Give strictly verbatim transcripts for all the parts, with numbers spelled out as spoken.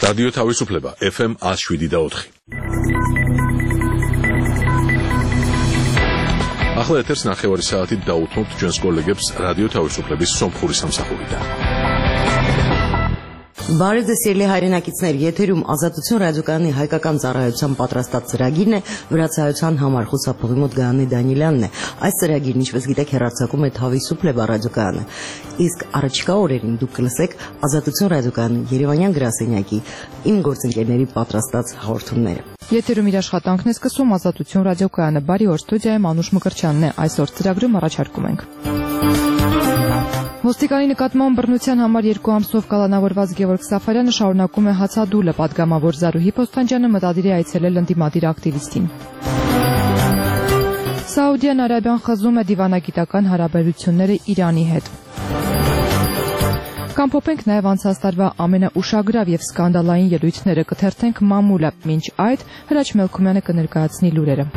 რადიო თავისუფლება F M one oh seven და four. ახლა ეთერს ნახევარი საათით დაუთმობთ ჩვენს კოლეგებს რადიო თავისუფლების სომხური სამსახურიდან. Բարև ձեզ ելի հայրենակիցներ, եթերում Ազատություն ռադիոկայանի հայկական ծառայության պատրաստած ծրագիրն է, վրացայության համար խուսափողի մոտ Գայանե Դանիելյանն է։ Այս ծրագիրն, ինչպես գիտեք, հեռարձակում է Თავისუფლება ռադիոկայանը։ Իսկ առաջիկա օրերին դուք կլսեք Ազատություն ռադիոկայանի Երևանյան գրասենյակի իմ գործընկերների պատրաստած հաղորդումները։ Եթերում իր աշխատանքն է սկսում Ազատություն ռադիոկայանը, բարի օր, ստուդիայում Անուշ Մկրտչյանն է, այսօր ծրագրում առաջարկում ենք։ Ոստիկանի նկատմամբ բռնության համար երկու ամսով կալանավորված Գևորգ Սաֆարյանը շարունակում է հացադուլը, պատգամավոր Զարուհի Փոստանջյանը մտադիր է այցելել ընդդիմադիր ակտիվիստին։ Սաուդյան Արաբիան խզում է դիվանագիտական հարաբերությունները Իրանի հետ։ Կամփոփենք նաև անցած տարվա ամենաուշագրավ եւ սկանդալային ելույթները, կթերթենք մամուլը, մինչ այդ Հրաչ Մելքումյանը կներկայացնի լուրերը։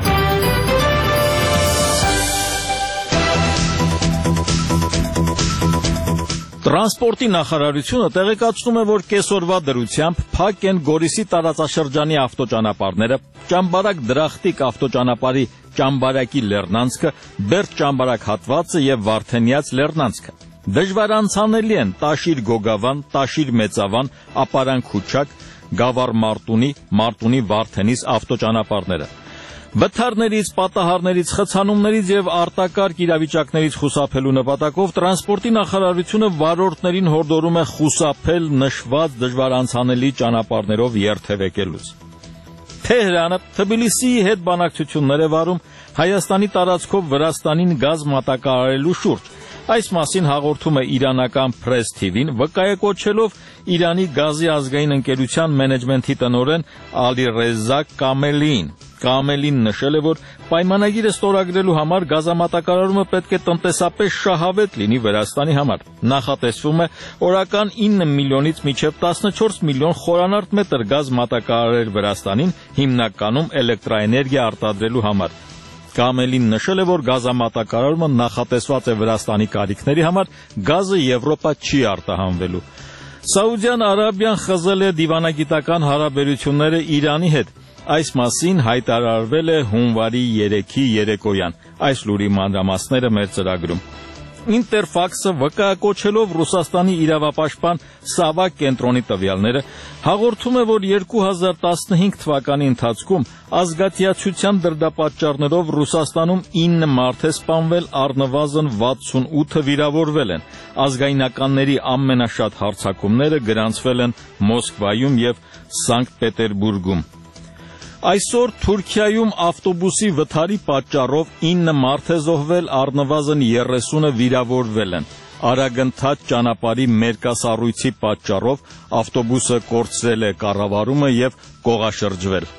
Տրանսպորտի նախարարությունը տեղեկացնում է, որ կեսօրվա դրությամբ փակ են Գորիսի տարածաշրջանի ավտոճանապարհները, Ճամբարակ Դրախտիկ ավտոճանապարհի Ճամբարակի Լեռնանցքը, Բերդ Ճամբարակ հատվածը եւ Վարդենյաց Լեռնանցքը։ Դժվար անցանելի են Տաշիր Գոգավան, Տաշիր Մեծավան, Ապարանք Քուչակ, Գավառ Մարտունի, Մարտունի Վարդենիս ավտոճանապարհները։ Վթարներից, պատահարներից, խցանումներից եւ արտակարգ իրավիճակներից խուսափելու նպատակով տրանսպորտի նախարարությունը վարորդներին հորդորում է խուսափել նշված դժվար անցանելի ճանապարհներով երթևեկելուց։ Թեհրանը Թբիլիսիի հետ բանակցություններ է վարում Հայաստանի տարածքով Վրաստանին գազ մատակարարելու շուրջ։ Այս մասին հաղորդում է իրանական Press T V-ն, վկայակոչելով Իրանի գազի ազգային ընկերության մենեջմենթի տնօրեն Ալիրեզա Կամելին։ Կամելին նշել է, որ պայմանագիրը ստորագրելու համար գազամատակարարումը պետք է տնտեսապես շահավետ լինի Վրաստանի համար։ Նախատեսվում է օրական nine միլիոնից մինչև տասնչորս միլիոն խորանարդ մետր գազ մատակարարել Վրաստանին, հիմնականում էլեկտրաէներգիա արտադրելու համար։ Կամելին նշել է, որ գազամատակարարումը նախատեսված է Վրաստանի կարիքների համար, գազը Եվրոպա չի արտահանվելու։ Սաուդյան Արաբիան խզել է դիվանագիտական հարաբերությունները Իրանի հետ։ Այս մասին հայտարարվել է հունվարի երեքի երեկոյան։ Այս լուրի մանրամասները մեր ծրագրում։ Ինտերֆաքսը վկայակոչելով Ռուսաստանի իրավապաշտպան Սավակ կենտրոնի տվյալները հաղորդում է, որ երկու հազար տասնհինգ թվականի ընթացքում ազգատիացության դրդապատճառներով Ռուսաստանում nine մարդ է սպանվել, առնվազն վաթսունութը վիրավորվել են։ Ազգայնականների ամենաշատ հարձակումները գրանցվել են Մոսկվայում եւ Սանկտ Պետերբուրգում։ Այսօր Թուրքիայում ավտոբուսի վթարի պատճառով nine մարդ է զոհվել, առնվազն երեսունը վիրավորվել են։ Արագընթաց ճանապարհի մերկասառույցի պատճառով ավտոբուսը կորցրել է կառավարումը եւ կողաշրջվել։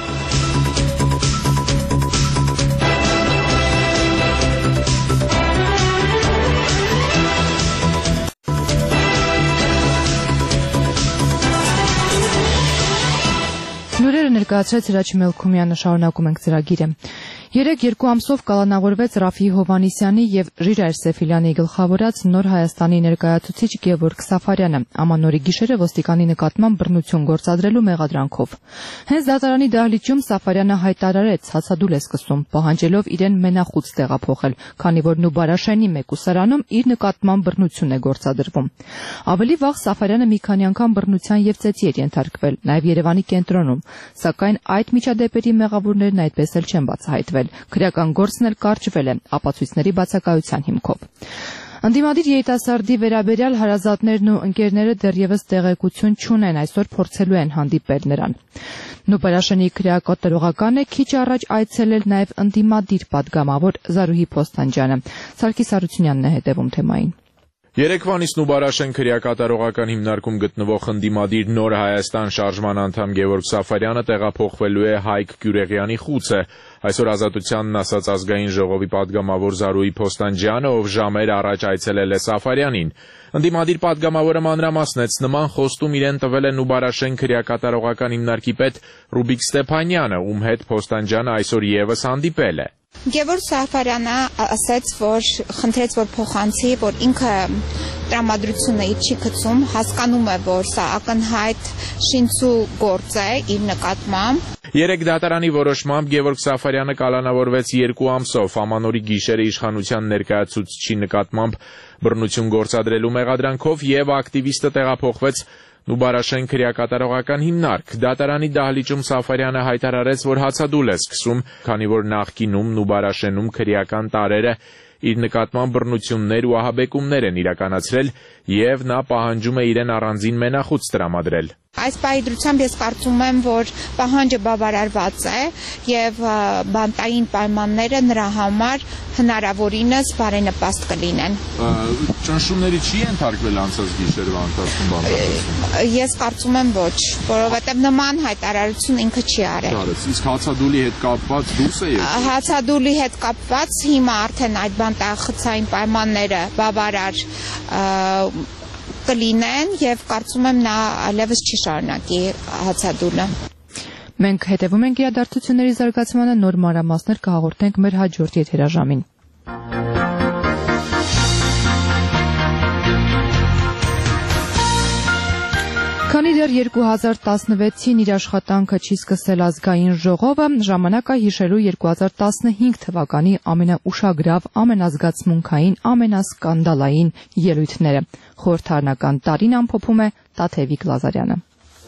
Լուրերը ներկայացրեց Հրաչ Մելքումյանը, շարունակում ենք ծրագիրը։ Երեք երկու ամսով կալանավորվեց Ռաֆի Հովանիսյանի եւ Ժիրայր Սեֆիլյանի գլխավորած Նոր Հայաստանի ներկայացուցիչ Գևորգ Սաֆարյանը ամանորի գիշերը ոստիկանի նկատմամբ բռնություն գործադրելու մեղադրանքով։ Հենց դատարանի դահլիճում Սաֆարյանը հայտարարեց հացադուլ է սկսում, պահանջելով իրեն մենախուց տեղափոխել, քանի որ Նուբարաշենի մեկուսարանում իր նկատմամբ բռնություն է գործադրվում։ Ավելի վաղ Սաֆարյանը մի քանի անգամ բռնության եւ ծեծի էր ենթարկվել, նաեւ Երևանի կենտրոնում, սակայն այդ միջադեպերի մեղավորներն այդպես էլ չեն բացահայտվել։ Քրեական գործն էլ կարճվել է ապացույցների բացակայության հիմքով։ Ընդդիմադիր երիտասարդի վերաբերյալ հարազատներն ու ընկերները դեռևս տեղեկություն չունեն, այսօր փորձելու են հանդիպել նրան։ Նուբարաշենի քրեակատարողականը քիչ առաջ այցելել նաև ընդդիմադիր պատգամավոր Զարուհի Փոստանջյանը։ Սարգիս Հարությունյանն է հետևում թեմային։ Երեկվանից Նուբարաշեն քրեակատարողական հիմնարկում գտնվող ընդդիմադիր Նոր Հայաստան շարժման անդամ Գևորգ Սաֆարյանը տեղափոխվելու է Հայկ Գյուրեղյանի խուցը։ Այսօր Ազատությանն ասաց ազգային ժողովի պատգամավոր Զարուհի Փոստանջյանը, ով ժամեր առաջ այցելել է Սաֆարյանին։ Ընդդիմադիր պատգամավորը մանրամասնեց, նման խոստում իրեն տվել է Նուբարաշեն քրեակատարողական հիմնարկի պետ Ռուբիկ Ստեփանյանը, ում հետ Փոստանջյանը այսօր եւս հանդիպել է։ Գևորգ Սաֆարյանը ասաց, որ խնդրեց, որ փոխանցի, որ ինքը տրամադրությունը իր չի գցում, հասկանում է, որ սա ակնհայտ շինցու գործ է իր նկատմամբ։ Երեք դատարանի որոշմամբ Գևորգ Սաֆարյանը կալանավորվեց երկու ամսով ամանորի գիշերը իշխանության ներկայացուցչի նկատմամբ բռնություն գործադրելու մեղադրանքով եւ ակտիվիստը տեղափոխվեց Նուբարաշեն քրեակատարողական հիմնարկ։ Դատարանի դահլիճում Սաֆարյանը հայտարարեց, որ հացադուլ է սկսում, քանի որ նախկինում Նուբարաշենում քրեական տարերը իր նկատմամբ բռնություններ ու ահաբեկումներ են իրականացրել եւ նա պահանջում է իրեն առանձին մենախույս տրամադրել։ Այս պահիդրությամբ ես կարծում եմ, որ պահանջը բավարարված է եւ բանտային պայմանները նրա համար հնարավորինս բարենպաստ կլինեն։ Ճնշումների չի ենթարկվել անցած գիշերվա ընթացքում բանտարկությունը։ Ես կարծում եմ ոչ, որովհետեւ նման հայտարարություն ինքը չի արել։ Իսկ հացադուլի հետ կապված դուրս է եկել։ Հացադուլի հետ կապված հիմա արդեն այդ բանտախցային պայմանները բավարար կլինեն եւ կարծում եմ նա այլևս չի շարունակի հացադուլը։ Մենք հետևում ենք իրադարձությունների զարգացմանը, նոր մանրամասներ կհաղորդենք մեր հաջորդ եթերաժամին։ Քանի դեռ երկու հազար տասնվեցին իր աշխատանքը չի սկսել ազգային ժողովը, ժամանակ է հիշելու երկու հազար տասնհինգ թվականի ամենաուշագրավ, ամենազգացմունքային, ամենասկանդալային ելույթները։ Խորհրդարանական տարին ամփոփում է Տաթևիկ Լազարյանը։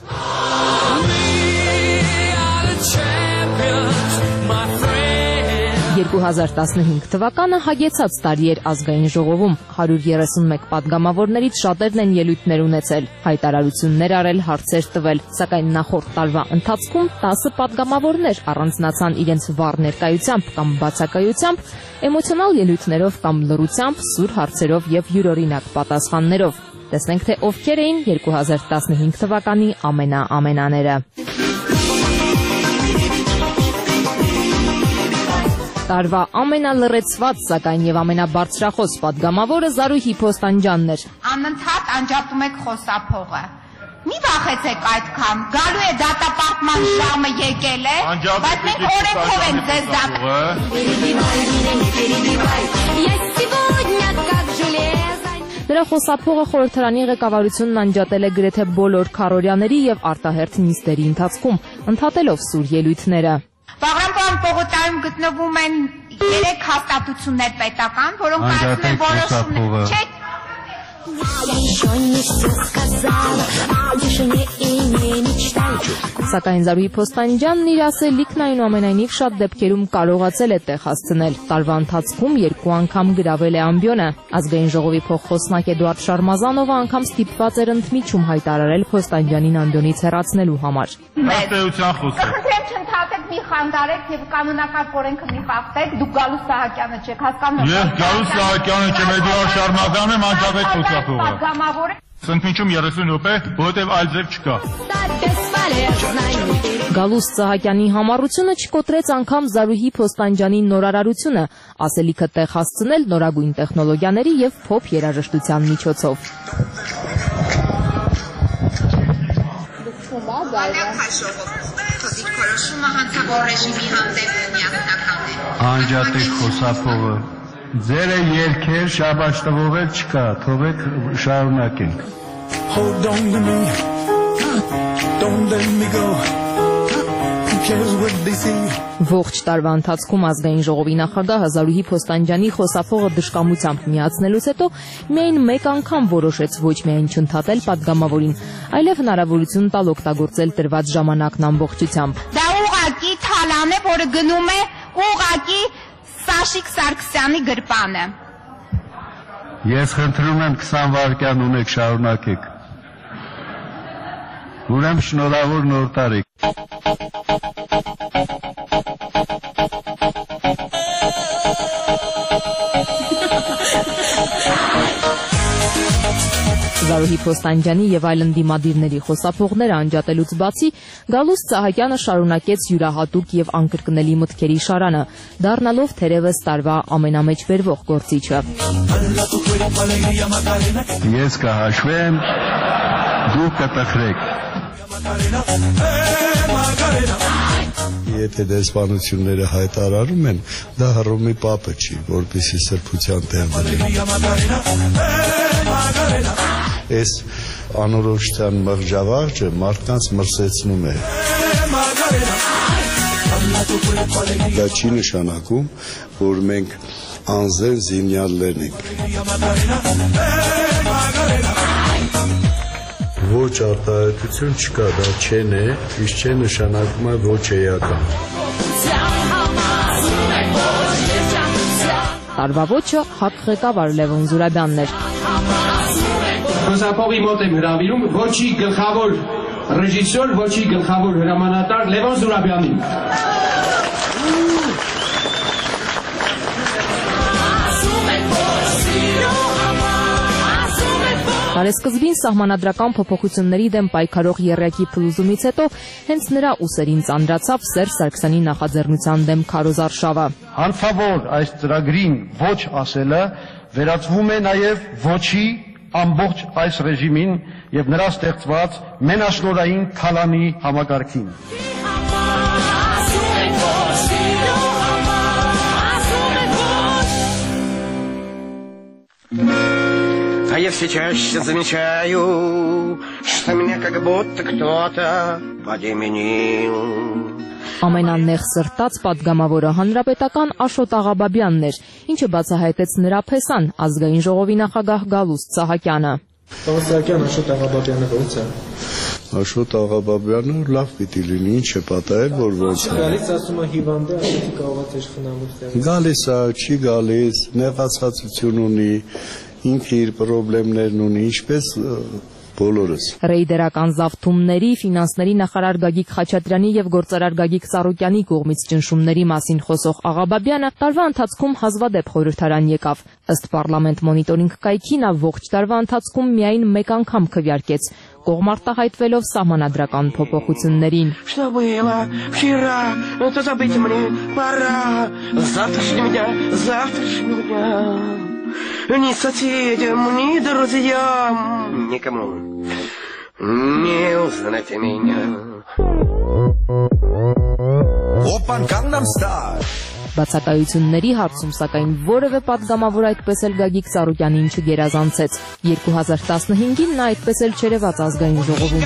երկու հազար տասնհինգ թվականը հագեցած տարի էր ազգային ժողովում, հարյուր երեսունմեկ պատգամավորներից շատերն են ելույթներ ունեցել, հայտարարություններ արել, հարցեր տվել, սակայն նախորդ տարվա ընթացքում տասը պատգամավորներ առանձնացան իրենց վառ ներկայությամբ կամ բացակայությամբ, էմոցիոնալ ելույթներով կամ լռությամբ, սուր հարցերով եւ յուրօրինակ պատասխաններով։ Տեսնենք, թե ովքեր էին երկու հազար տասնհինգ թվականի ամենաամենաները։ Տարվա ամենալռեցված, սակայն եւ ամենաբարձրախոս պատգամավորը Զարուհի Փոստանջյանն էր։ Անընդհատ անջատում եք խոսափողը։ Մի վախեցեք այդքան, գալու է դատապարտման ժամը եկել է, բայց մենք օրենքով ենք ձեզ դատապարտում։ Նրա խոսափողը խորհրդարանի ղեկավարությունն անջատել է գրեթե բոլոր քառօրյաների եւ արտահերթ նիստերի ընթացքում, ընդհատելով սուր ելույթները։ Բաղրամյան պողոտայում գտնվում են երեք հաստատություններ պետական, որոնք կայացնում են որոշումներ։ Չէ, Սակայն Զարուհի Փոստանջյանն իր ասելիքն այնուամենայնիվ շատ դեպքերում կարողացել է տեղ հասցնել։ Տարվա ընթացքում երկու անգամ գրավել է ամբիոնը։ Ազգային ժողովի փոխխոսնակ Էդուարդ Շարմազանովը անգամ ստիպված էր ընդմիջում հայտարարել Փոստանջյանին ամբիոնից հեռացնելու համար։ Ըստեյության խոսքը։ Կխնդրեմ չընդհատեք, մի խանգարեք եւ կանոնակարգ օրենքը մի խախտեք, դուք Գալուս Սահակյանը չեք հասկանում։ Ես Գալուս Սահակյանը չեմ, Էդուարդ Շարմազանովը անջատեք խոսափողը։ Ընդմիջում երեսուն րոպե, որովհետև այլ ձև չկա։ Գալուս Սահակյանի համառությունը չկոտրեց անգամ Զարուհի Փոստանջյանի նորարարությունը, ասելիքը տեղ հասցնել նորագույն տեխնոլոգիաների եւ փոփ երաժշտության միջոցով։ Անջատեք խոսափողը։ Ձերը երկեր շաբաշ տվող էլ չկա, թողեք շարունակենք։ Hold on to me, don't let me go, who cares what they say. Ողջ տարվա ընթացքում ազգային ժողովի նախագահը Զարուհի Փոստանջյանի խոսափողը դժկամությամբ միացնելուց հետո միայն մեկ անգամ որոշեց ոչ միայն չընդհատել պատգամավորին, այլև հնարավորություն տալ օգտագործել տրված ժամանակն ամբողջությամբ։ Դա ուղղակի թալան է, որը գնում է ուղղակի Սաշիկ Սարգսյանի գրպանը։ Ես խնդրում եմ քսան վայրկյան ունեք, շարունակեք։ Ուրեմն շնորհավոր նոր տարի։ Զարուհի Փոստանջյանի եւ այլ ընդդիմադիրների խոսափողները անջատելուց բացի Գալուս Սահակյանը շարունակեց յուրահատուկ եւ անկրկնելի մտքերի շարանը, դառնալով թերևս տարվա ամենամեջ բերվող գործիչը։ Ես կհաշվեմ, դուք կտխրեք։ եթե դեսպանությունները հայտարարում են, դա Հռոմի պապը չի, որպեսզի սրբության տեղ դրի։ Այս անորոշության մղջավաղջը մարդկանց մրսեցնում է։ Դա չի նշանակում, որ մենք անզեն զինյալներ ենք։ Ոչ արտահայտություն չկա, դա չեն է, իսկ չէ նշանակում է ոչ էական։ Տարվա ոչը հակ ղեկավար Լևոն Զուրաբյանն էր։ Խոսափողի մոտ եմ հրավիրում ոչի գլխավոր ռեժիսոր, ոչի գլխավոր հրամանատար Լևոն Զուրաբյանին։ Տարեսկզբին սահմանադրական փոփոխությունների դեմ պայքարող եռյակի փլուզումից հետո հենց նրա ուսերին ծանրացավ Սերժ Սարգսյանի նախաձեռնության դեմ քարոզարշավը։ Հարցավոր այս ծրագրին ոչ ասելը վերածվում է նաև ոչի ամբողջ այս ռեժիմին եւ նրա ստեղծված մենաշնորհային քալանի համակարգին։ А я все чаще замечаю, что меня как будто кто-то подменил. Ամենանեղ սրտած պատգամավորը հանրապետական Աշոտ Աղաբաբյանն էր, ինչը բացահայտեց նրա փեսան ազգային ժողովի նախագահ Գալուստ Սահակյանը։ Սահակյան Աշոտ Աղաբաբյանը ո՞նց է։ Աշոտ Աղաբաբյանը լավ պիտի լինի, ինչ է պատահել, որ ո՞նց է։ Գալիս ասում է հիվանդ է, ասեցի կարող է խնամուց։ Գալիս է, չի գալիս, նեղացածություն ունի, ինքը իր խնդիրներն ունի, ինչպես բոլորս։ Ռեյդերական զավթումների, ֆինանսների նախարար Գագիկ Խաչատրյանի եւ գործարար Գագիկ Ծառուկյանի կողմից ճնշումների մասին խոսող Աղաբաբյանը տարվա ընթացքում հազվադեպ խորհրդարան եկավ։ Ըստ Պարլամենտ մոնիտորինգ կայքի նա ողջ տարվա ընթացքում միայն մեկ անգամ քվեարկեց, կողմ արտահայտվելով սահմանադրական փոփոխություններին։ Что было вчера, то забыть мне пора. Завтрашнего дня, завтрашнего дня. Ни соседям, ни друзьям, никому не узнать меня. Опан Gangnam Style. Բացակայությունների հարցում սակայն որևէ պատգամավոր այդպես էլ Գագիկ Ծառուկյանին չգերազանցեց։ երկու հազար տասնհինգին նա այդպես էլ չերևաց ազգային ժողովում։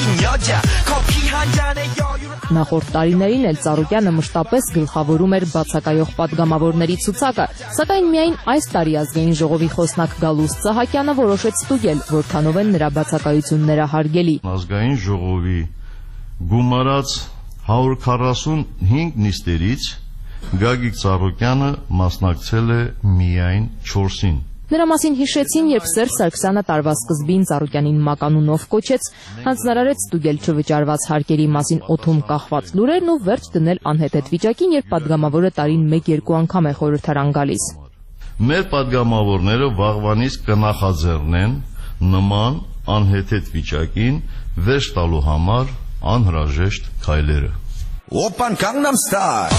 Նախորդ տարիներին էլ Ծառուկյանը մշտապես գլխավորում էր բացակայող պատգամավորների ցուցակը, սակայն միայն այս տարի ազգային ժողովի խոսնակ Գալուստ Սահակյանը որոշեց ստուգել, որքանով են նրա բացակայությունները հարգելի։ Ազգային ժողովի գումարած հարյուր քառասունհինգ նիստերից Գագիկ Ծառուկյանը մասնակցել է միայն չորսին։ Նրա մասին հիշեցին, երբ Սերժ Սարգսյանը տարվա սկզբին Ծառուկյանին մականունով կոչեց, հանձնարարեց ստուգել չվճարված հարկերի մասին օդում կախված լուրերն ու վերջ դնել անհեթեթ վիճակին, երբ պատգամավորը տարին մեկ-երկու անգամ է խորհրդարան գալիս։ Մեր պատգամավորները վաղվանից կնախաձեռնեն նման անհեթեթ վիճակին վերջ տալու համար անհրաժեշտ քայլերը։ Опан Gangnam Style.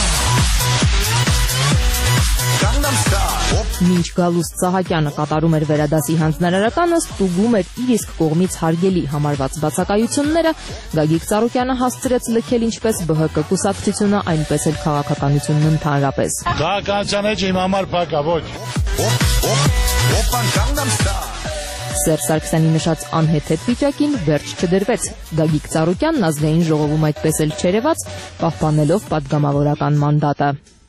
Gangnam Style. Մինչ Գալուստ Սահակյանը կատարում էր վերադասի հանձնարարականը, ստուգում էր իր իսկ կողմից հարգելի համարված բացակայությունները, Գագիկ Ծառուկյանը հասցրեց լքել ինչպես ԲՀԿ կուսակցությունը, այնպես էլ քաղաքականությունն ընդհանրապես։ Դա կանցաներ իմ համար փակա, ոչ։ Опан Gangnam Style. Սերժ Սարգսյանի նշած անհեթեթ վիճակին վերջ չդրվեց։ Գագիկ Ծառուկյանն ազգային ժողովում այդպես էլ չերևաց, պահպանելով պատգամավորական մանդատը։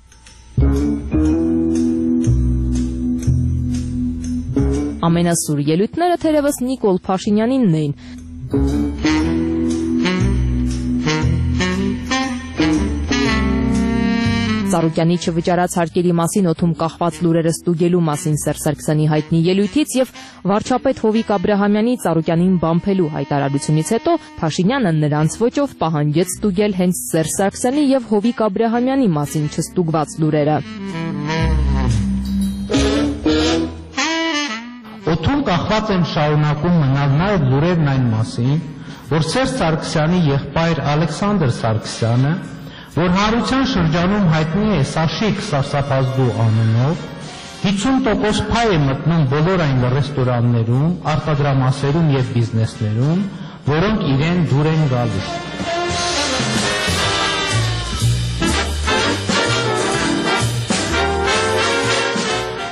Ամենասուր ելույթները թերևս Նիկոլ Փաշինյանինն էին։ Ծառուկյանի չվճարած հարկերի մասին օդում կախված լուրերը ստուգելու մասին Սերժ Սարգսյանի հայտնի ելույթից եւ վարչապետ Հովիկ Աբրահամյանի Ծառուկյանին բամփելու հայտարարությունից հետո Փաշինյանը նրանց ոճով պահանջեց ստուգել հենց Սերժ Սարգսյանի եւ Հովիկ Աբրահամյանի մասին չստուգված լուրերը։ Օդում կախված են շարունակում մնալ նաեւ լուրերն այն մասին, որ Սերժ Սարգսյանի եղբայր Ալեքսանդր Սարգսյանը, որ հանրության շրջանում հայտնի է Սաշիկ Սարսափազդու անունով, հիսուն տոկոս փայ է մտնում բոլոր այն ռեստորաններում, արտադրամասերում եւ բիզնեսներում, որոնք իրեն դուր են գալիս։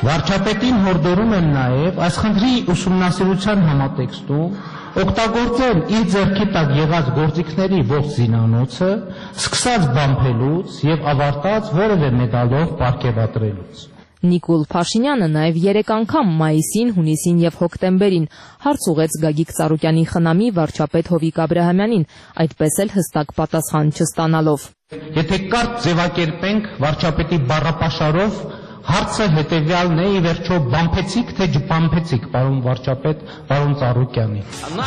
Վարչապետին հորդորում են նաև այս խնդրի ուսումնասիրության համատեքստում օգտագործել իր ձեռքի տակ եղած գործիքների ողջ զինանոցը, սկսած բամփելուց եւ ավարտած որևէ մեդալով պարգևատրելուց։ Նիկոլ Փաշինյանը նաև երեք անգամ մայիսին, հունիսին եւ հոկտեմբերին հարց ուղեց Գագիկ Ծառուկյանի խնամի վարչապետ Հովիկ Աբրահամյանին, այդպես էլ հստակ պատասխան չստանալով։ Եթե կարճ ձևակերպենք վարչապետի բառապաշարով, հարցը հետևյալն է, ի վերջո բամփեցիք թե չբամփեցիք, պարոն վարչապետ, պարոն Ծառուկյանի։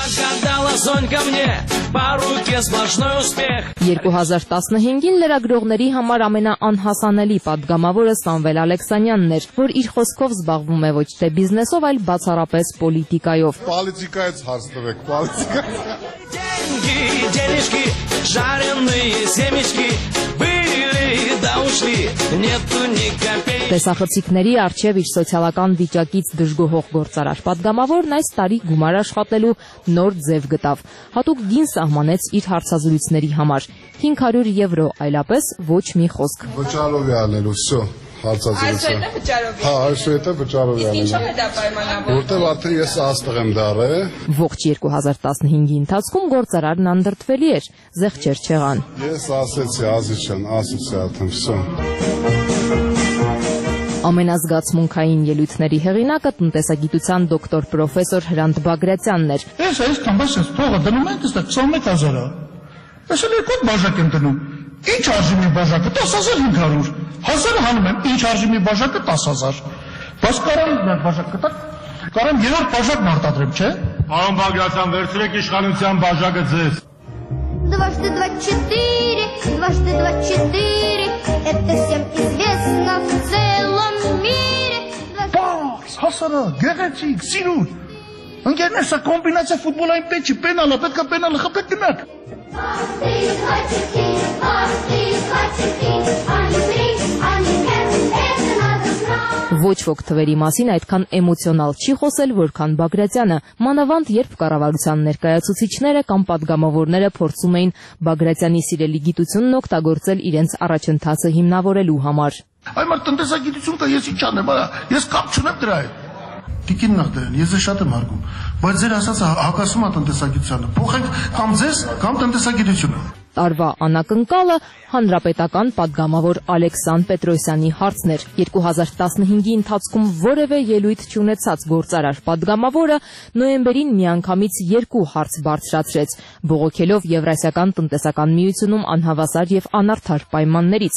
երկու հազար տասնհինգին լրագրողների համար ամենաանհասանելի պատգամավորը Սամվել Ալեքսանյանն էր, որ իր խոսքով զբաղվում է ոչ թե բիզնեսով, այլ բացառապես պոլիտիկայով։ Պոլիտիկայից հարց տվեք, պոլիտիկայից։ Տեսախցիկների առջև իր սոցիալական վիճակից դժգոհող գործարար պատգամավորն այս տարի գումար աշխատելու նոր ձև գտավ։ Հատուկ գին սահմանեց իր հարցազրույցների համար՝ հինգ հարյուր եվրո, այլապես ոչ մի խոսք։ Վճարով է անելու, всё, հարցազրույցը։ Հա, այսուհետև վճարով է անելու։ Որտեղ արդեն ես աստղ եմ դարել։ Ողջ երկու հազար տասնհինգի ընթացքում գործարարն անդրդվելի էր, զեղչեր չեղան։ Ես ասեցի, Ազիջան, ասեցի արդեն, всё։ Ամենազգացմունքային ելույթների հեղինակը տնտեսագիտության դոկտոր պրոֆեսոր Հրանտ Բագրատյանն էր։ Ես այսքան բաց ես փողը դնում են, դες քսանմեկ հազար է։ Ես էլ երկու բաժակ եմ դնում։ Ինչ արժի մի բաժակը տասը հազար հինգ հարյուր։ Հազարը հանում եմ, ինչ արժի մի բաժակը տասը հազար։ Բայց կարամ մի բաժակ կտակ, կարամ երրորդ բաժակն արտադրեմ, չէ՞։ Պարոն Բագրատյան, վերցրեք իշխանության բաժակը ձեզ։ Дважды два четыре, дважды два четыре, это всем известно в целом мире. Բաս, հասարակ, գեղեցիկ, սիրուն։ Ընկերներ, սա կոմբինացիա ֆուտբոլային պետք չի, պենալ է, պետք է պենալը խփեք գնաք։ Ոչ ոք թվերի մասին այդքան էմոցիոնալ չի խոսել, որքան Բագրատյանը, մանավանդ երբ կառավարության ներկայացուցիչները կամ պատգամավորները փորձում էին Բագրատյանի սիրելի գիտությունն օգտագործել իրենց առաջընթացը հիմնավորելու համար։ Այ մարդ տնտեսագիտություն կա, ես ինչ անեմ, ես կապ չունեմ դրա հետ։ Տիկին նախդերն, ես շատ եմ հարգում, բայց ձեր ասածը հակասում է տնտեսագիտությանը։ Փոխենք կամ ձեզ, կամ տնտեսագիտությունը։ Տարվա անակնկալը հանրապետական պատգամավոր Ալեքսան Պետրոսյանի հարցն էր։ երկու հազար տասնհինգի ընթացքում որևէ ելույթ չունեցած գործարար պատգամավորը նոյեմբերին միանգամից երկու հարց բարձրացրեց, բողոքելով Եվրասիական տնտեսական միությունում անհավասար եւ անարդար պայմաններից։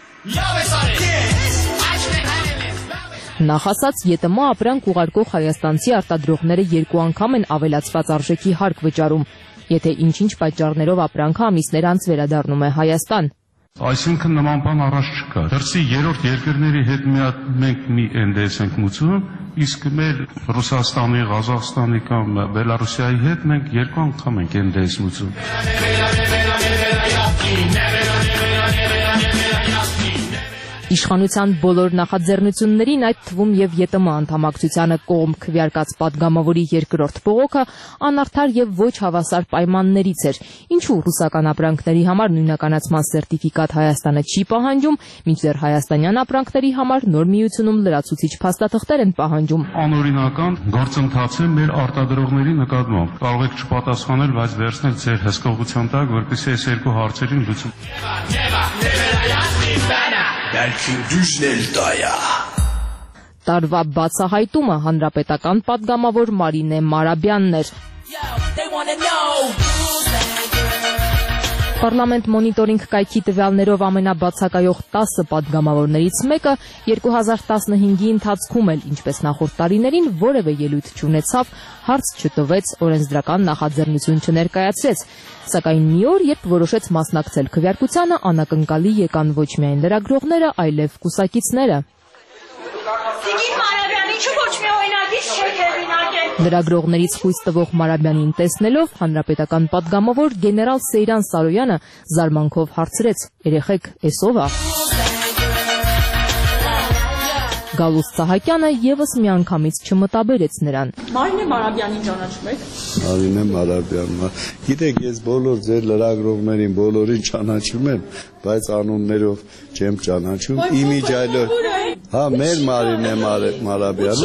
Նախասած ԵՏՄ ապրանք ուղարկող հայաստանցի արտադրողները երկու անգամ են ավելացված արժեքի հարկ վճարում, եթե ինչ-ինչ պատճառներով ապրանքը ամիսներ անց վերադառնում է Հայաստան։ Այսինքն նման բան առաջ չկա։ Դրսի երրորդ երկրների հետ մենք մի էն դես ենք մուծում, իսկ մեր Ռուսաստանի, Ղազախստանի կամ Բելարուսիայի հետ մենք երկու անգամ ենք էն դես մուծում։ Իշխանության բոլոր նախաձեռնություններին, այդ թվում եւ ԵՏՄ անդամակցությանը կողմ քվեարկած պատգամավորի երկրորդ բողոքը անարդար եւ ոչ հավասար պայմաններից էր, ինչու ռուսական ապրանքների համար նույնականացման սերտիֆիկատ Հայաստանը չի պահանջում, մինչդեռ հայաստանյան ապրանքների համար նոր միությունում լրացուցիչ փաստաթղթեր են պահանջում։ Անօրինական գործընթաց է մեր արտադրողների նկատմամբ։ Կարող եք չպատասխանել, բայց վերցնել ձեր հսկողության տակ, որպեսզի այս երկու հարցերին լուծում։ Տարվա բացահայտումը հանրապետական պատգամավոր Մարինե Մարաբյանն էր։ Պարլամենտ մոնիտորինգ կայքի տվյալներով ամենաբացակայող տասը պատգամավորներից մեկը երկու հազար տասնհինգի ընթացքում էլ, ինչպես նախորդ տարիներին, որևէ ելույթ չունեցավ, հարց չտվեց, օրենսդրական նախաձեռնություն չներկայացրեց։ Սակայն մի օր, երբ որոշեց մասնակցել քվեարկությանը, անակնկալի եկան ոչ միայն լրագրողները, այլև կուսակիցները։ Լրագրողներից խույս տվող Մարաբյանին տեսնելով հանրապետական պատգամավոր գեներալ Սեյրան Սարոյանը զարմանքով հարցրեց. «Երեխեք, էս ով է»։ Գալուստ Սահակյանը եւս միանգամից չմտաբերեց նրան։ Մարինե Մարաբյանին ճանաչում եք։ Մարինե Մարաբյանը։ Գիտեք, ես բոլոր ձեր լրագրողներին բոլորին ճանաչում եմ, բայց անուններով չեմ ճանաչում։ Իմիջայլով։ Հա, մեր Մարինե Մարաբյանը։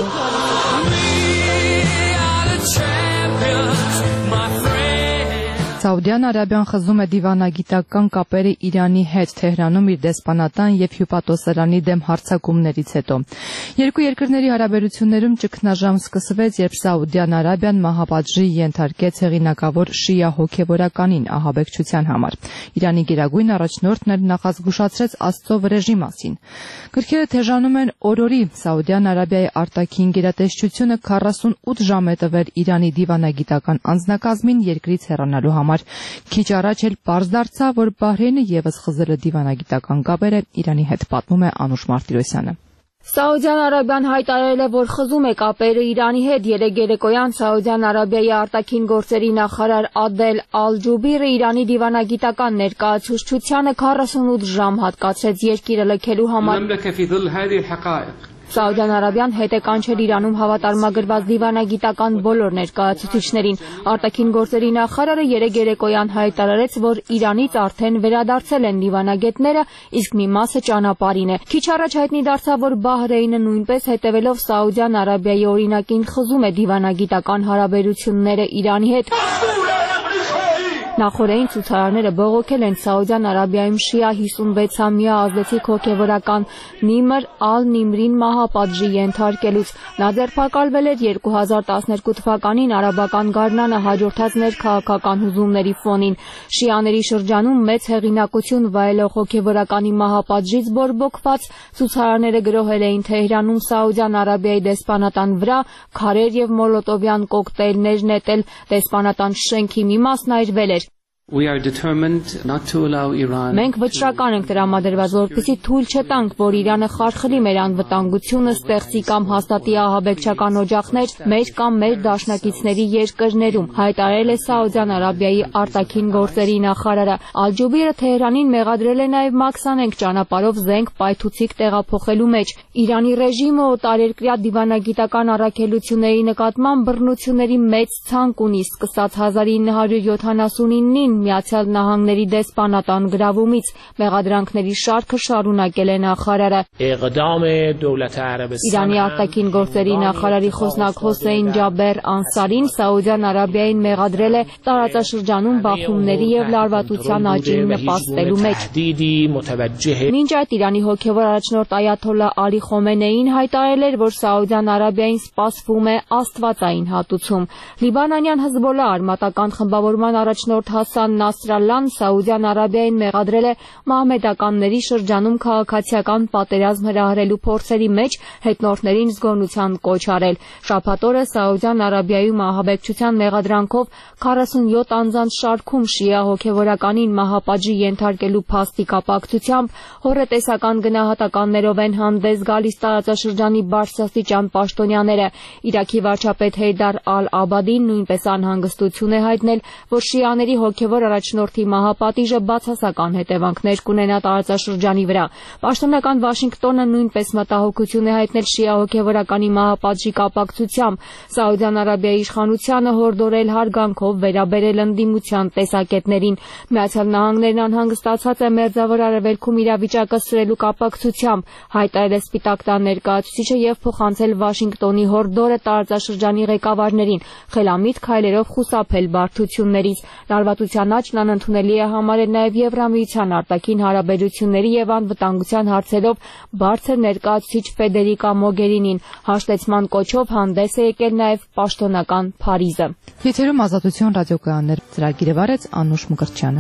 Սաուդյան Արաբիան խզում է դիվանագիտական կապերը Իրանի հետ Թեհրանում իր դեսպանատան եւ հյուպատոսարանի դեմ հարձակումներից հետո։ Երկու երկրների հարաբերություններում ճգնաժամ սկսվեց, երբ Սաուդյան Արաբիան մահապատժի ենթարկեց հեղինակավոր շիա հոգևորականին ահաբեկչության համար։ Իրանի գերագույն առաջնորդն էլ նախազգուշացրեց Աստծո վրեժի մասին։ Գրքերը թեժանում են օրորի Սաուդյան Արաբիայի արտաքին գերատեսչությունը քառասունութ ժամ է տվել Իրանի դիվանագիտական անձնակազմին երկրից հեռանալու համար։ Քիչ առաջ էլ պարզ դարձավ, որ Բահրեյնը եւս խզել է դիվանագիտական կապերը Իրանի հետ, պատմում է Անուշ Մարտիրոսյանը։ Սաուդյան Արաբիան հայտարարել է, որ խզում է կապերը Իրանի հետ։ Երեկ երեկոյան Սաուդյան Արաբիայի արտաքին գործերի նախարար Ադել Ալ-Ջուբիրը Իրանի դիվանագիտական ներկայացուցչությանը քառասունութ ժամ հատկացրեց երկիրը լքելու համար։ Սաուդյան Արաբիան հետ է կանչել Իրանում հավատարմագրված դիվանագիտական բոլոր ներկայացուցիչներին։ Արտաքին գործերի նախարարը երեկ երեկոյան հայտարարեց, որ Իրանից արդեն վերադարձել են դիվանագետները, իսկ մի մասը ճանապարհին է։ Քիչ առաջ հայտնի դարձավ, որ Բահրեյնը նույնպես հետևելով Սաուդյան Արաբիայի օրինակին խզում է դիվանագիտական հարաբերությունները Իրանի հետ։ Նախորդային ցուցարարները բողոքել են Սաուդյան Արաբիայում շիա հիսունվեցամյա ազդեցիկ հոգևորական Նիմր Ալ-Նիմրին մահապատժի ենթարկելուց։ Նա ձերբակալվել էր երկու հազար տասներկու թվականին արաբական գարնանը հաջորդած ներքաղաքական հուզումների ֆոնին։ Շիաների շրջանում մեծ հեղինակություն վայելող հոգևորականի մահապատժից բորբոքված ցուցարարները գրոհել էին Թեհրանում Սաուդյան Արաբիայի դեսպանատան վրա, քարեր եւ մոլոտովյան կոկտեյլներ նետել, դեսպանատան շենքի մի մասն այրվել էր։ Մենք վճռական ենք տրամադրված, որպեսզի թույլ չտանք, որ Իրանը խարխլի մեր անվտանգությունը, ստեղծի կամ հաստատի ահաբեկչական օջախներ մեր կամ մեր դաշնակիցների երկրներում, հայտարարել է Սաուդյան Արաբիայի արտաքին գործերի նախարարը։ Ալ-Ջուբիրը Թեհրանին մեղադրել է նաև մաքսանենգ ճանապարհով զենք պայթուցիկ տեղափոխելու մեջ։ Իրանի ռեժիմը օտարերկրյա դիվանագիտական առաքելությունների նկատմամբ բռնությունների մեծ ցանկ ունի, սկսած հազար ինը հարյուր յոթանասունինին Միացյալ Նահանգների դեսպանատան գրավումից։ Մեղադրանքների շարքը շարունակել է նախարարը։ Իրանի արտաքին գործերի նախարարի խոսնակ Հոսեյն Ջաբեր Անսարին Սաուդյան Արաբիային մեղադրել է տարածաշրջանում բախումների եւ լարվածության աճին նպաստելու մեջ։ Մինչ այդ Իրանի հոգևոր առաջնորդ Այաթոլլա Ալի Խոմենեին հայտարարել էր, որ Սաուդյան Արաբիային սպասվում է աստվածային հատուցում։ Լիբանանյան Հզբոլա արմատական խմբավորման առաջնորդ Հասան Նասրալլան Սաուդյան Արաբիային մեղադրել է մահմեդականների շրջանում քաղաքացիական պատերազմ հրահրելու փորձերի մեջ հետնորդներին զգոնության կոչ արել։ Շաբաթ օրը Սաուդյան Արաբիայում ահաբեկչության մեղադրանքով քառասունյոթ անձանց շարքում շիա հոգևորականին մահապատժի ենթարկելու փաստի կապակցությամբ հոռետեսական գնահատականներով են հանդես գալիս տարածաշրջանի բարձրաստիճան պաշտոնյաները։ Իրաքի վարչապետ Հեյդար Ալ-Աբադին նույնպես անհանգստություն է հայտնել, որ շիաների հոգևոր առաջնորդի մահապատիժը բացասական հետևանքներ կունենա տարածաշրջանի վրա։ Պաշտոնական Վաշինգտոնը նույնպես մտահոգություն է հայտնել շիա հոգևորականի մահապատժի կապակցությամբ։ Սաուդյան Արաբիայի իշխանությանը հորդորել հարգանքով վերաբերել ընդդիմության տեսակետներին։ Միացյալ Նահանգներն անհանգստացած է Մերձավոր Արևելքում իրավիճակը սրելու կապակցությամբ, հայտարարել է Սպիտակ տան ներկայացուցիչը եւ փոխանցել Վաշինգտոնի հորդորը տարածաշրջանի ղեկավարներին խելամիտ քայլերով խուսափել բարդություններից։ Լարվածության աճն անընդունելի է համարել նաև Եվրամիության արտաքին հարաբերությունների եւ անվտանգության հարցերով բարձր ներկայացուցիչ Ֆեդերիկա Մոգերինին։ Հաշտեցման կոչով հանդես է եկել նաև պաշտոնական Փարիզը։ Եթերում Ազատություն ռադիոկայաններ ծրագիրը վարեց Անուշ Մկրտչյանը։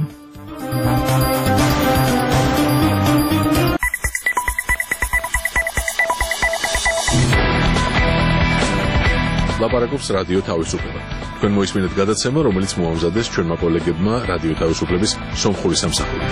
Լապարակობს ռադիո თავისუფლება. Თქვენ მოისმინეთ გადაცემა, რომელიც მოამზადეს ჩვენმა კოლეგებმა რადიო თავისუფლების სომხური სამსახურით.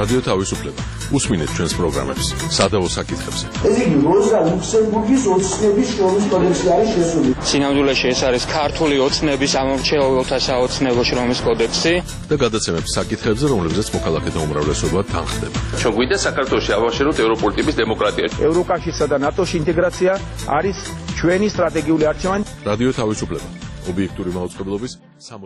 რადიო თავისუფლება. უსმინეთ ჩვენს პროგრამებს, სადავო საკითხებზე. ეს იგი როზა ლუქსემბურგის ოცნების შრომის კოდექსი არის შესული. სინამდვილეში ეს არის ქართული ოცნების ამომრჩეველთა საოცნებო შრომის კოდექსი და გადაცემებს საკითხებზე, რომლებზეც მოქალაქეთა უმრავლესობა თანხდება. ჩვენ გვინდა საქართველოში ავაშენოთ ევროპული ტიპის დემოკრატია. ევროკავშირსა და ნატოში ინტეგრაცია არის ჩვენი სტრატეგიული არჩევანი. რადიო თავისუფლება. ობიექტური მაუწყებლობის